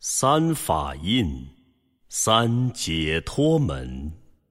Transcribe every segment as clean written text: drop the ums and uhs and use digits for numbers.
三法印，三解脱门。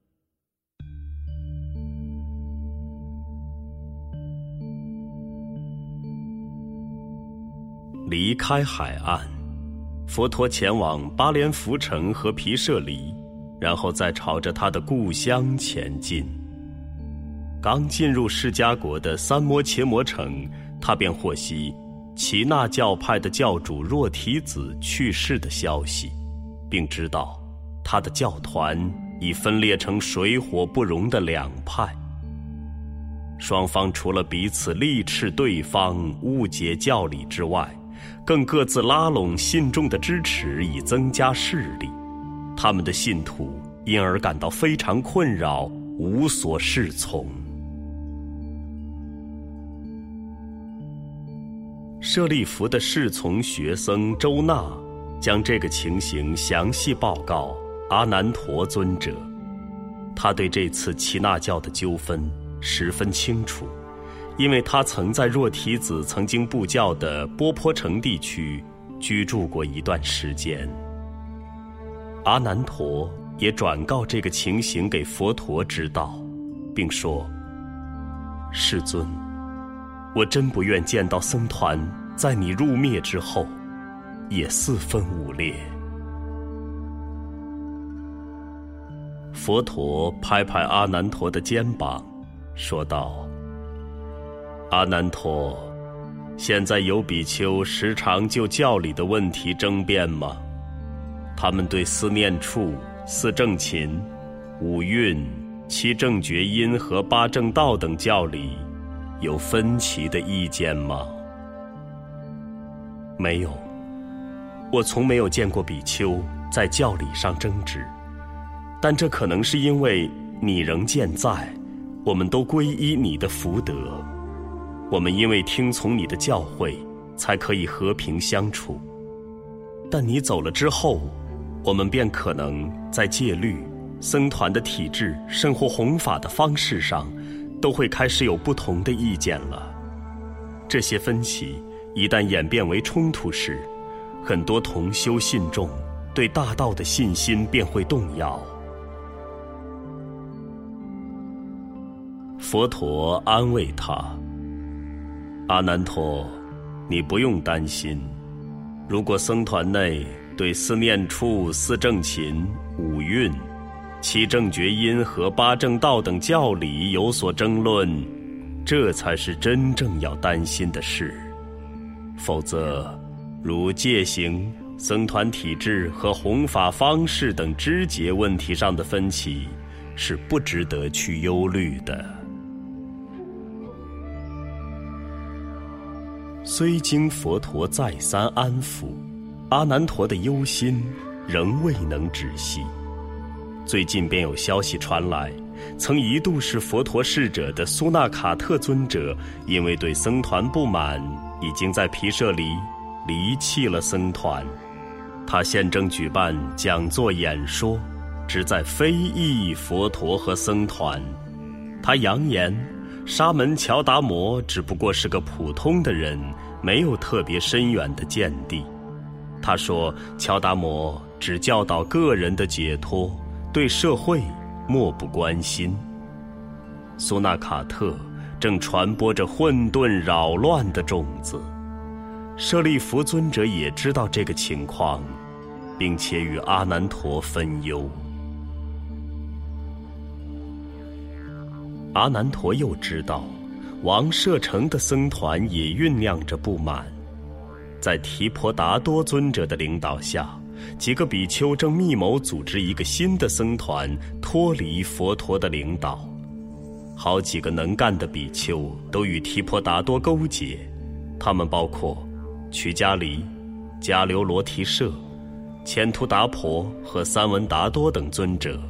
离开海岸，佛陀前往巴连浮城和毗舍离，然后再朝着他的故乡前进。刚进入释迦国的三摩切摩城，他便获悉耆那教派的教主若提子去世的消息，并知道他的教团已分裂成水火不容的两派。双方除了彼此力斥对方、误解教理之外，更各自拉拢信众的支持以增加势力。他们的信徒因而感到非常困扰，无所适从。舍利弗的侍从学僧周那将这个情形详细报告阿难陀尊者。他对这次耆那教的纠纷十分清楚，因为他曾在若提子曾经布教的波坡城地区居住过一段时间。阿难陀也转告这个情形给佛陀知道，并说：世尊，我真不愿见到僧团在你入灭之后也四分五裂。佛陀拍拍阿难陀的肩膀，说道：阿难陀，现在有比丘时常就教理的问题争辩吗？他们对四念处、四正勤、五蕴、七正觉因和八正道等教理有分歧的意见吗？没有，我从没有见过比丘在教理上争执，但这可能是因为你仍健在，我们都皈依你的福德，我们因为听从你的教诲才可以和平相处。但你走了之后，我们便可能在戒律、僧团的体制甚或弘法的方式上都会开始有不同的意见了。这些分歧一旦演变为冲突时，很多同修信众对大道的信心便会动摇。佛陀安慰他：阿难陀，你不用担心，如果僧团内对四念处、四正勤、五蕴、七正觉因和八正道等教理有所争论，这才是真正要担心的事。否则，如戒行、僧团体制和弘法方式等枝节问题上的分歧，是不值得去忧虑的。虽经佛陀再三安抚，阿难陀的忧心仍未能止息。最近便有消息传来，曾一度是佛陀侍者的苏那卡特尊者，因为对僧团不满，已经在毗舍离离弃了僧团。他现正举办讲座演说，旨在非议佛陀和僧团。他扬言沙门乔达摩只不过是个普通的人，没有特别深远的见地。他说乔达摩只教导个人的解脱，对社会漠不关心。苏那卡特正传播着混沌扰乱的种子。舍利弗尊者也知道这个情况，并且与阿难陀分忧。阿难陀又知道王舍城的僧团也酝酿着不满。在提婆达多尊者的领导下，几个比丘正密谋组织一个新的僧团，脱离佛陀的领导。好几个能干的比丘都与提婆达多勾结，他们包括曲迦离、迦留罗提舍、乾图达婆和三文达多等尊者。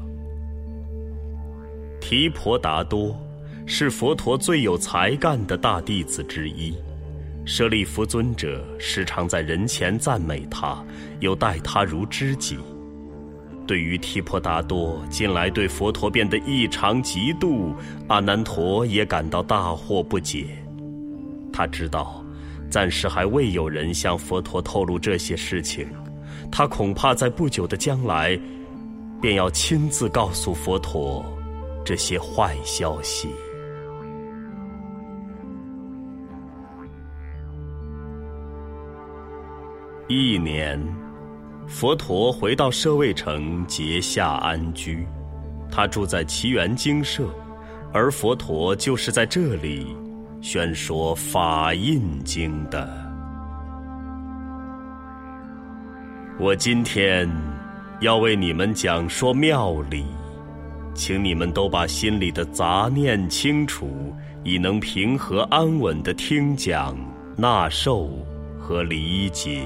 提婆达多是佛陀最有才干的大弟子之一，舍利弗尊者时常在人前赞美他，又待他如知己。对于提婆达多近来对佛陀变得异常嫉妒，阿难陀也感到大惑不解。他知道暂时还未有人向佛陀透露这些事情， 他恐怕在不久的将来，便要亲自告诉佛陀这些坏消息。一年，佛陀回到舍卫城结夏安居，他住在祇园精舍，而佛陀就是在这里宣说法印经的。我今天要为你们讲说妙理，请你们都把心里的杂念清除，以能平和安稳地听讲、纳受和理解。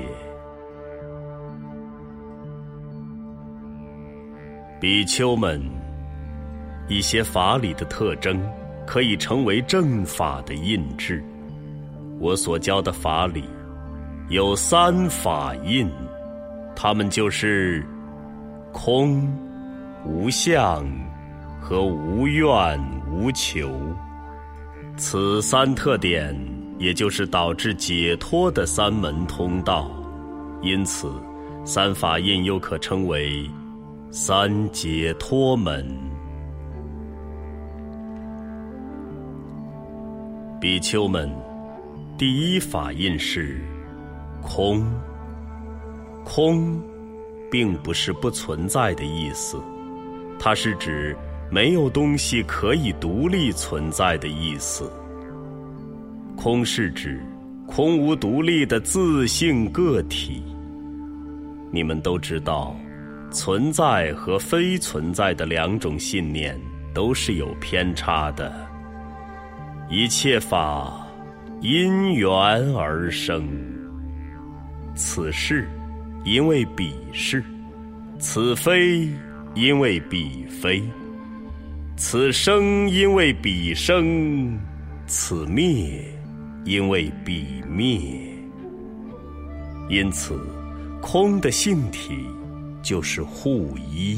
比丘们，一些法理的特征可以成为正法的印制。我所教的法理有3法印，它们就是空、无相和无愿无求。此3特点也就是导致解脱的3门通道，因此3法印又可称为3解脱门。比丘们，第1法印是空。空并不是不存在的意思，它是指没有东西可以独立存在的意思。空是指空无独立的自性个体。你们都知道，存在和非存在的2种信念都是有偏差的。一切法因缘而生，此是因为彼是，此非因为彼非，此生因为彼生，此灭因为彼灭。因此空的性体就是互依。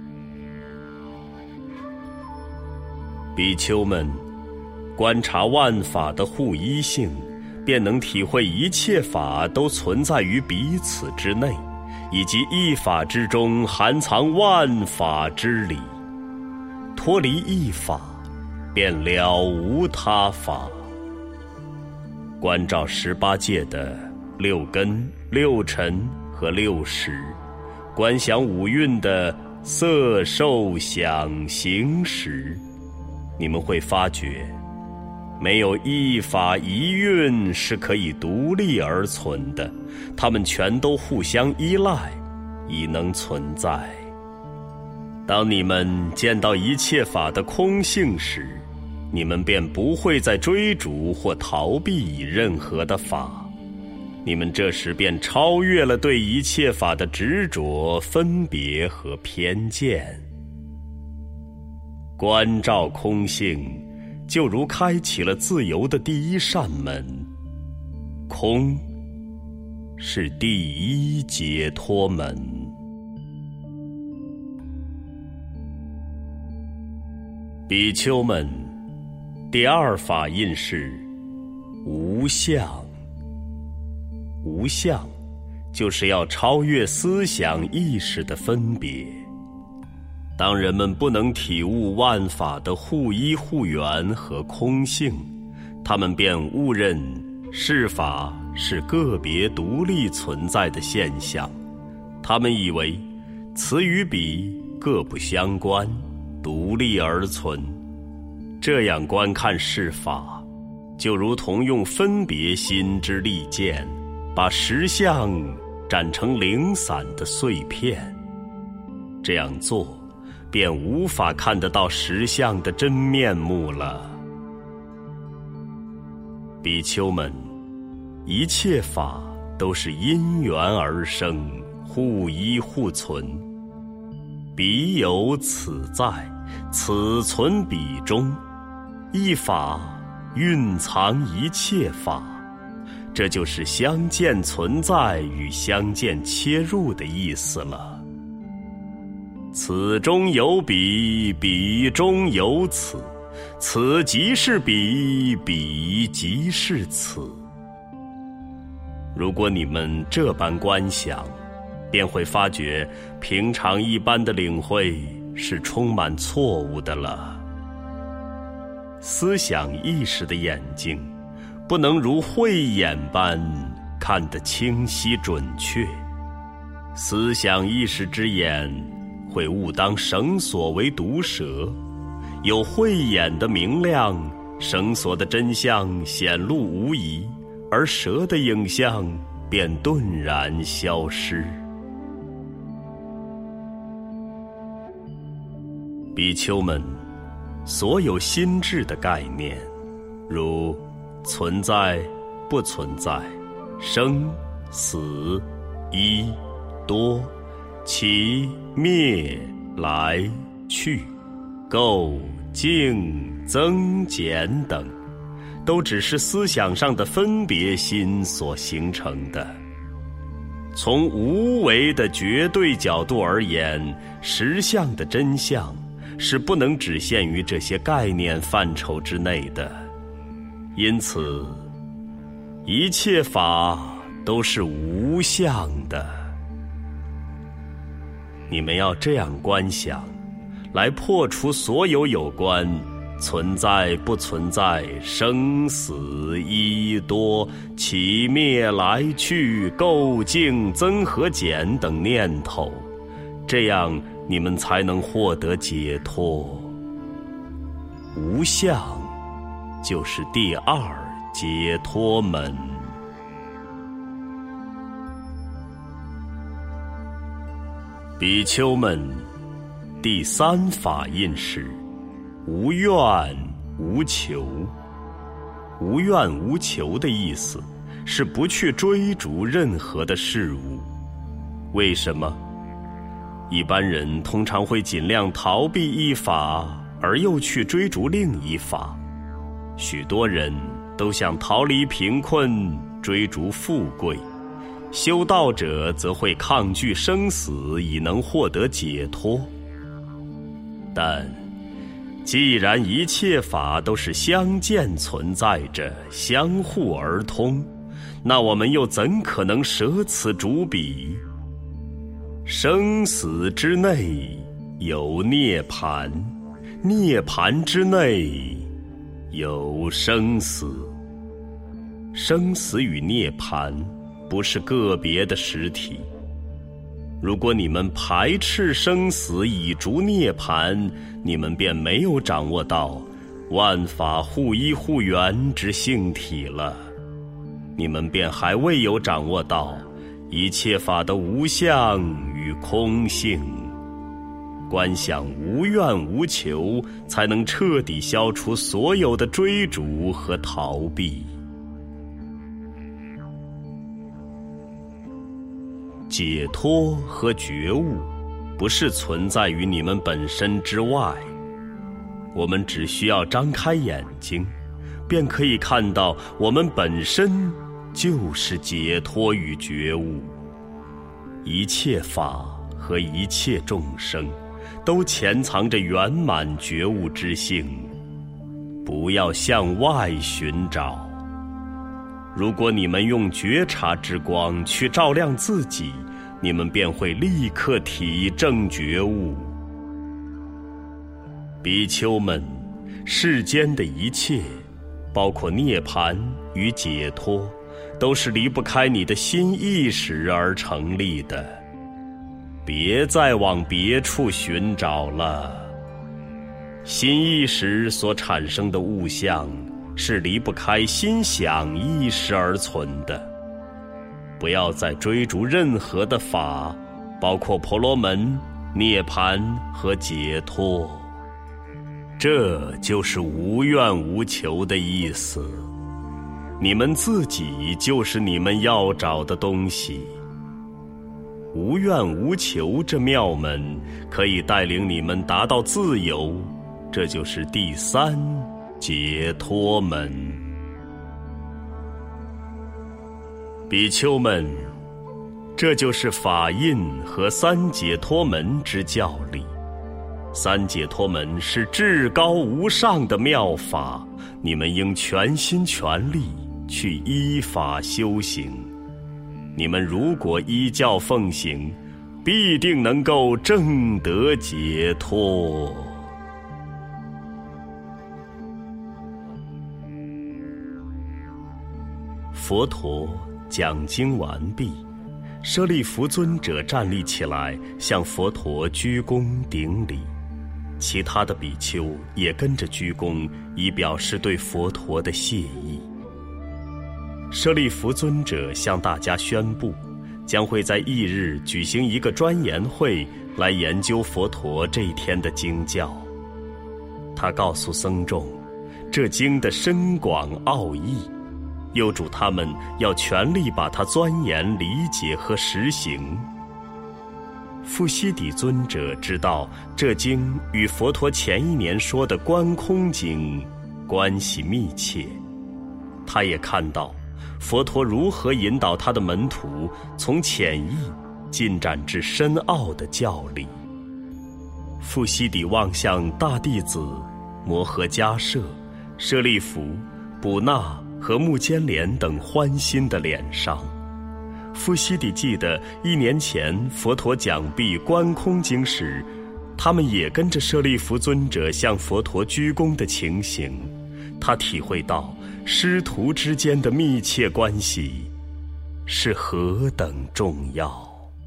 比丘们，观察万法的互依性，便能体会一切法都存在于彼此之内，以及一法之中含藏万法之理。脱离一法，便了无他法。观照18界的6根、6尘和6识，观想5蕴的色、受、想、行、识，你们会发觉，没有一法一蕴是可以独立而存的，它们全都互相依赖，以能存在。当你们见到一切法的空性时，你们便不会再追逐或逃避任何的法，你们这时便超越了对一切法的执着、分别和偏见。观照空性，就如开启了自由的第1扇门。空是第1解脱门。比丘们，第2法印是无相。无相就是要超越思想意识的分别。当人们不能体悟万法的互依互缘和空性，他们便误认是法是个别独立存在的现象。他们以为此与彼各不相关，独立而存。这样观看是法，就如同用分别心之利剑，把实相斩成零散的碎片。这样做，便无法看得到实相的真面目了。比丘们，一切法都是因缘而生，互依互存。彼有此在，此存彼中，一法蕴藏一切法。这就是相见存在与相见切入的意思了。此中有彼，彼中有此，此即是彼，彼即是此。如果你们这般观想， 便会发觉平常一般的领会是充满错误的了。思想意识的眼睛不能如慧眼般看得清晰准确，思想意识之眼会误当绳索为毒蛇，有慧眼的明亮，绳索的真相显露无遗，而蛇的影像便顿然消失。比丘们，所有心智的概念，如存在、不存在、生、死、一、多、起、灭、来、去、垢、净、增、减等，都只是思想上的分别心所形成的。从无为的绝对角度而言，实相的真相是不能只限于这些概念范畴之内的。因此，一切法都是无相的。你们要这样观想，来破除所有有关存在不存在、生死、一多、起灭、来去、垢净、增和减等念头，这样你们才能获得解脱。无相就是第二解脱门。比丘们，第三法印是无愿无求。无愿无求的意思是不去追逐任何的事物。为什么？一般人通常会尽量逃避一法，而又去追逐另一法。许多人都想逃离贫困，追逐富贵。修道者则会抗拒生死，以能获得解脱。但既然一切法都是相见存在着，相互而通，那我们又怎可能舍此逐彼？生死之内有涅槃，涅槃之内有生死。生死与涅槃不是个别的实体。如果你们排斥生死以逐涅槃，你们便没有掌握到万法互依互缘之性体了。你们便还未有掌握到一切法的无相与空性。观想无愿无求，才能彻底消除所有的追逐和逃避。解脱和觉悟不是存在于你们本身之外，我们只需要张开眼睛，便可以看到我们本身就是解脱与觉悟。一切法和一切众生都潜藏着圆满觉悟之性，不要向外寻找。如果你们用觉察之光去照亮自己，你们便会立刻体证觉悟。比丘们，世间的一切，包括涅槃与解脱，都是离不开你的心意识而成立的。别再往别处寻找了。心意识所产生的物象是离不开心想意识而存的。不要再追逐任何的法，包括婆罗门、涅槃和解脱。这就是无愿无求的意思。你们自己就是你们要找的东西。无愿无求这妙门可以带领你们达到自由，这就是第三解脱门。比丘们，这就是法印和三解脱门之教理。三解脱门是至高无上的妙法，你们应全心全力去依法修行。 你们如果依教奉行，必定能够证得解脱。佛陀讲经完毕，舍利弗尊者站立起来，向佛陀鞠躬顶礼，其他的比丘也跟着鞠躬，以表示对佛陀的谢意。舍利弗尊者向大家宣布，将会在翌日举行一个专研会，来研究佛陀这一天的经教。他告诉僧众，这经的深广奥义，又嘱他们要全力把它钻研、理解和实行。富悉底尊者知道这经与佛陀前一年说的观空经关系密切，他也看到佛陀如何引导他的门徒从浅易进展至深奥的教理。富悉底望向大弟子摩诃迦摄、舍利弗、补那和目犍连等欢欣的脸上。富悉底记得1年前佛陀讲毕观空经时，他们也跟着舍利弗尊者向佛陀鞠躬的情形。他体会到师徒之间的密切关系是何等重要。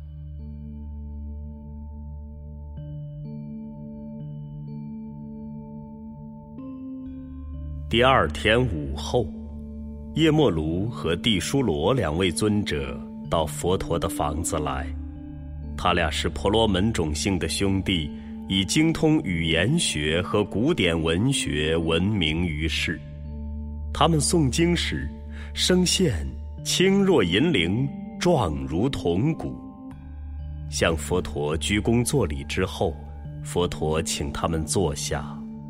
第二天午后，叶默卢和地疏罗2位尊者到佛陀的房子来。他俩是婆罗门种姓的兄弟，以精通语言学和古典文学闻名于世。他们诵经时，声线轻若银铃，壮如铜鼓。向佛陀鞠躬作礼之后，佛陀请他们坐下。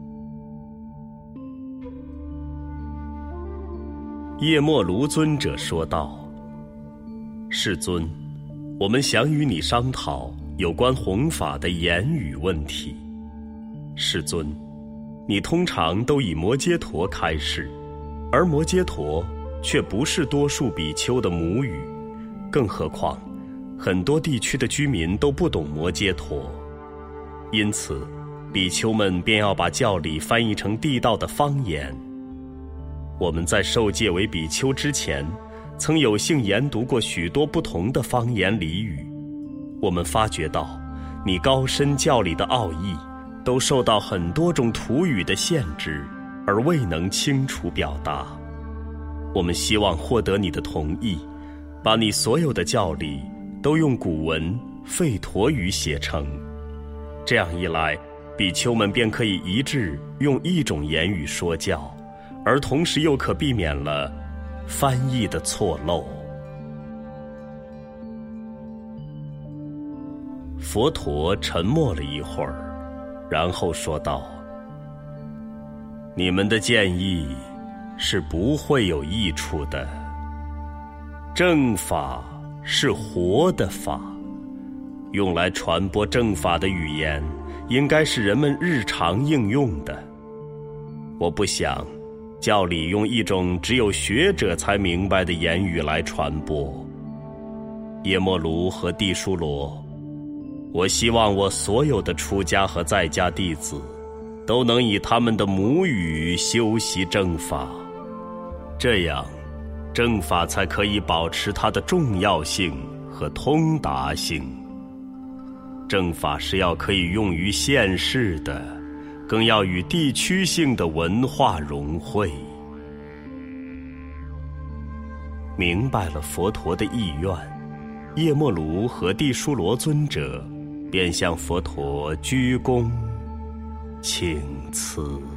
叶默卢尊者说道：世尊，我们想与你商讨有关弘法的言语问题。世尊，你通常都以摩揭陀开示，而摩揭陀却不是多数比丘的母语，更何况很多地区的居民都不懂摩揭陀，因此比丘们便要把教理翻译成地道的方言。我们在受戒为比丘之前，曾有幸研读过许多不同的方言俚语。我们发觉到，你高深教理的奥义，都受到很多种土语的限制，而未能清楚表达。我们希望获得你的同意，把你所有的教理都用古文吠陀语写成。这样一来，比丘们便可以一致用一种言语说教，而同时又可避免了翻译的错漏。佛陀沉默了一会儿，然后说道：你们的建议是不会有益处的。正法是活的法，用来传播正法的语言应该是人们日常应用的。我不想教理用一种只有学者才明白的言语来传播。叶默卢和地疏罗，我希望我所有的出家和在家弟子都能以他们的母语修习正法，这样正法才可以保持它的重要性和通达性。正法是要可以用于现世的，更要与地区性的文化融汇。明白了佛陀的意愿，叶默卢和地疏罗尊者便向佛陀鞠躬请辞。